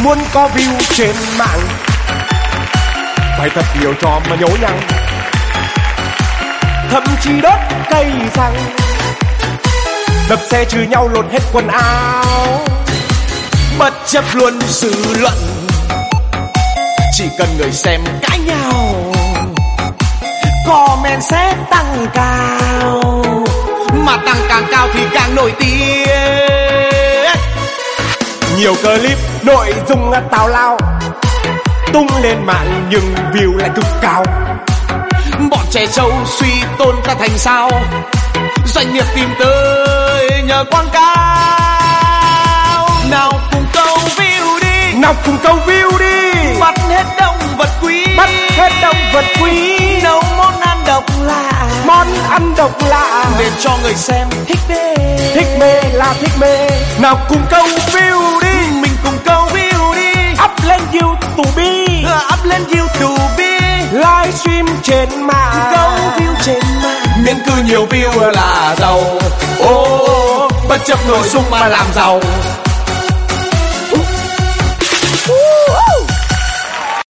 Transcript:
muốn có view trên mạng phải thật nhiều trò mà nhố nhăng, thậm chí đốt cây xăng, đập xe trừ nhau lột hết quần áo, bất chấp luôn sự luận, chỉ cần người xem cãi nhau comment sẽ tăng cao, mà tăng càng cao thì càng nổi tiếng. Nhiều clip nội dung tào lao tung lên mạng nhưng view lại cực cao, bọn trẻ trâu suy tôn ta thành sao, doanh nghiệp tìm tới nhờ quảng cáo. Nào cùng câu view đi, nào cùng câu view đi, bắt hết động vật quý, bắt hết động vật quý, nấu món ăn độc lạ, món ăn độc lạ để cho người xem thích mê, thích mê là thích mê. Nào cùng câu view đi, mình cùng câu view đi, up lên YouTube, up lên YouTube, livestream trên mạng, câu view trên mạng, miễn cứ nhiều view là giàu. Bất chấp nội dung mà làm giàu.